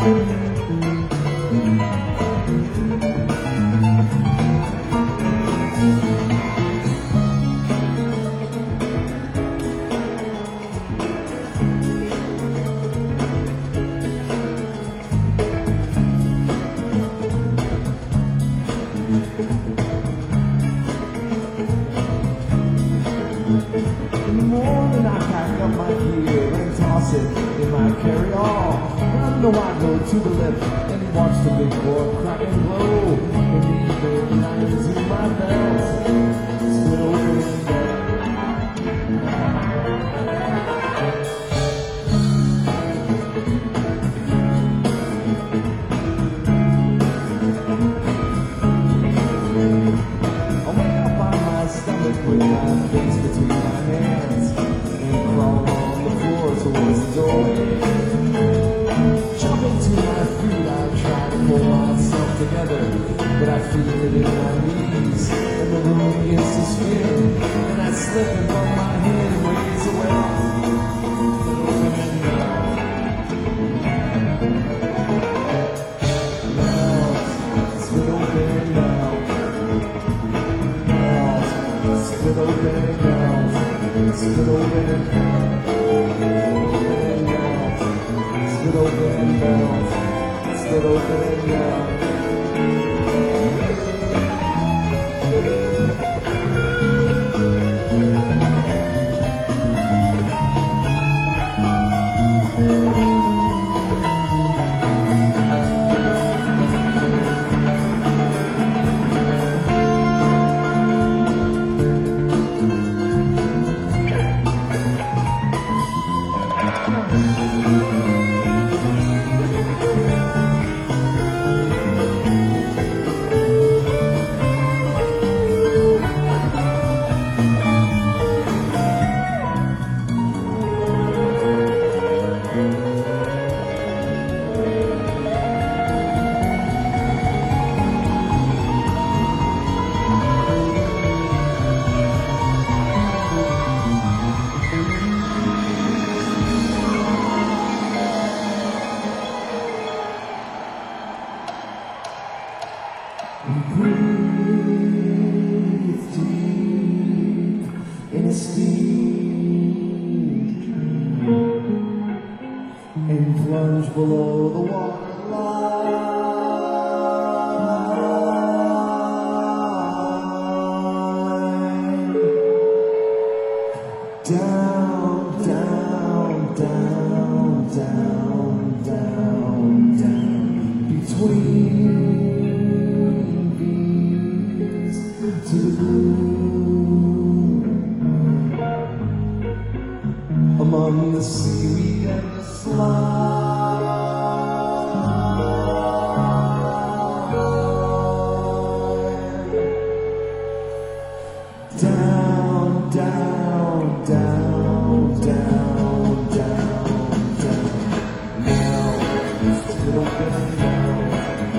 In the morning I pack up my gear and toss it in my carry-all. I know I go to the left and watch the big boy crack and blow. In the evening I unzip my belt, split open with my face between my hands and crawl on the floor towards the doorway. Jumping to my feet, I try to pull myself together, but I feel it in my knees, and the room begins to spin, and I slip and bump my head ways away. Split open now. Split open now, split open now, split open now, split open now. Breathe deep in a steam and plunge below the waterline. Down, down, down, down, down, down, between to the blue, among the seaweed and the slime. Down, down, down, down, down, down. Now, split open now.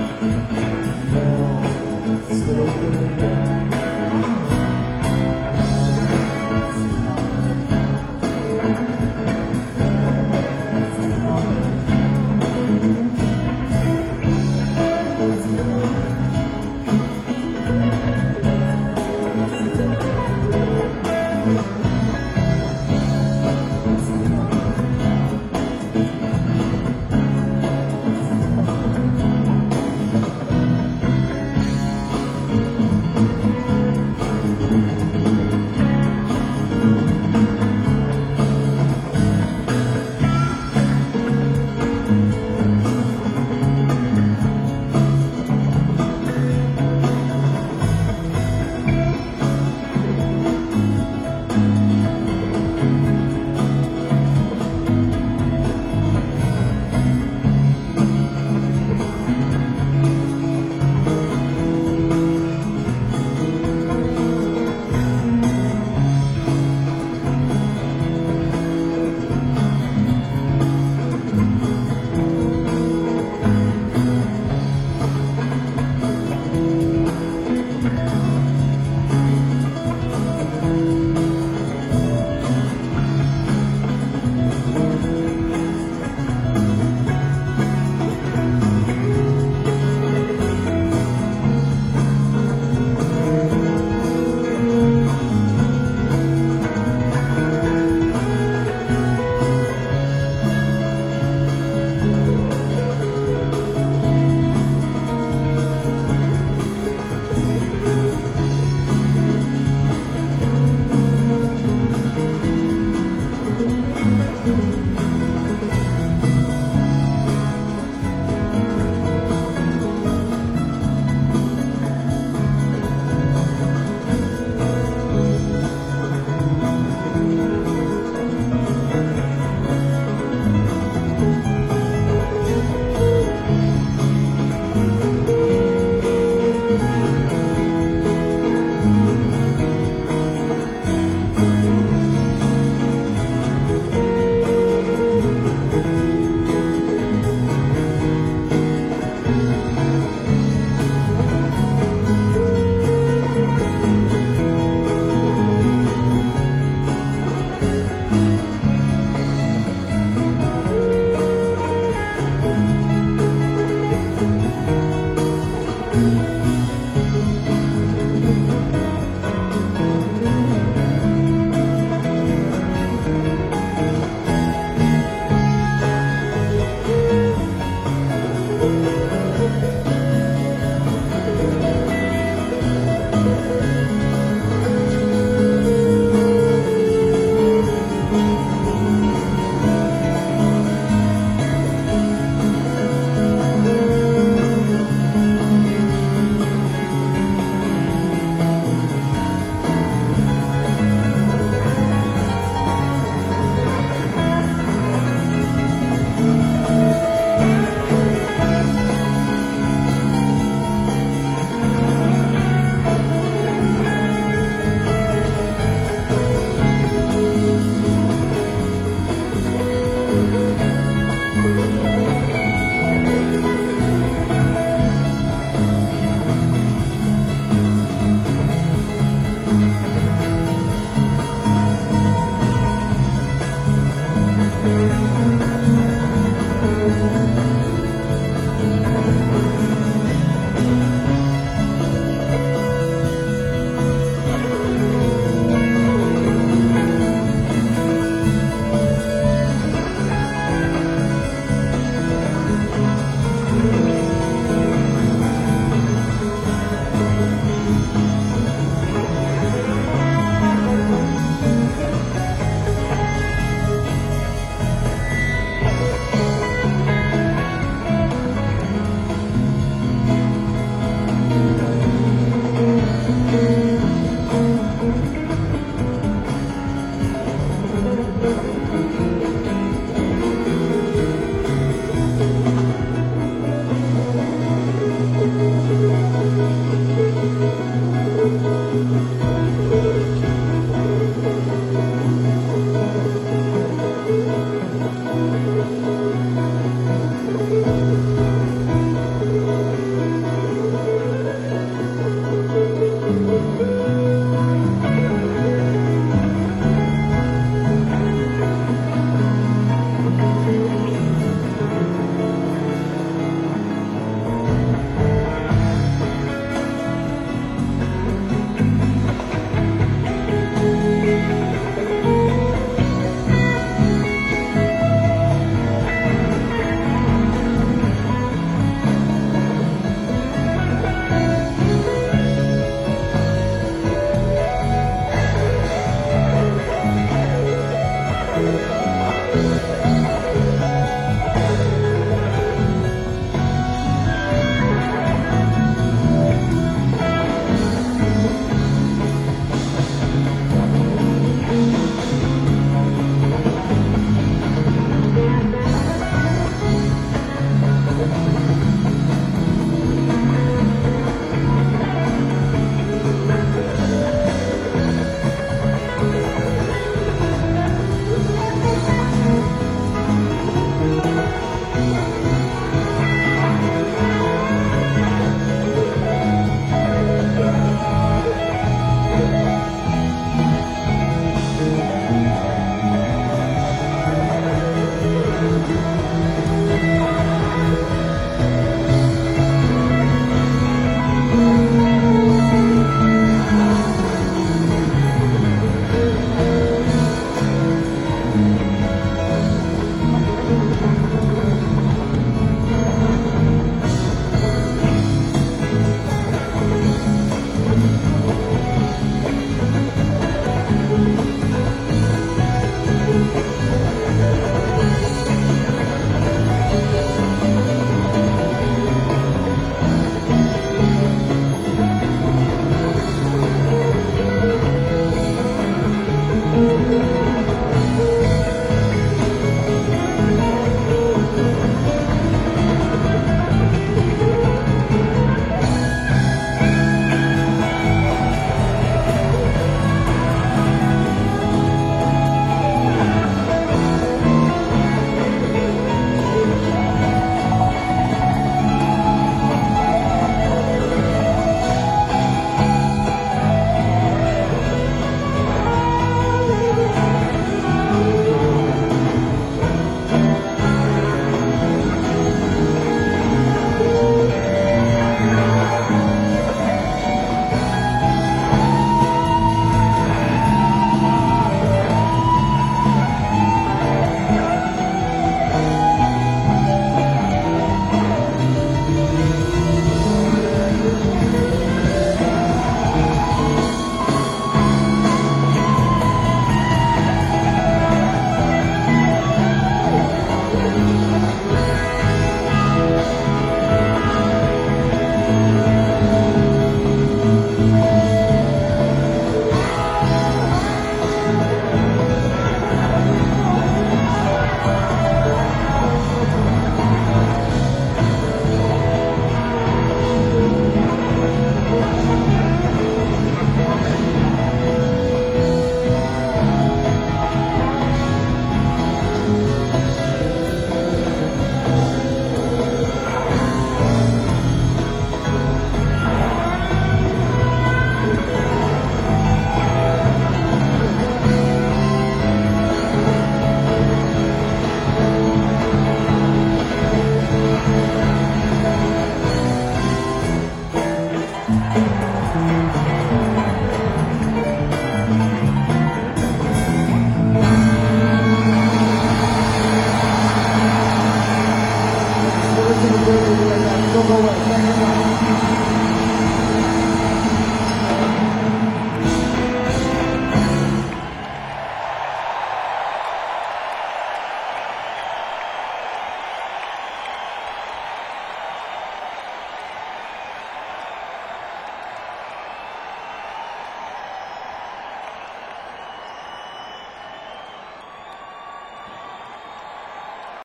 Now, split open now. Thank you.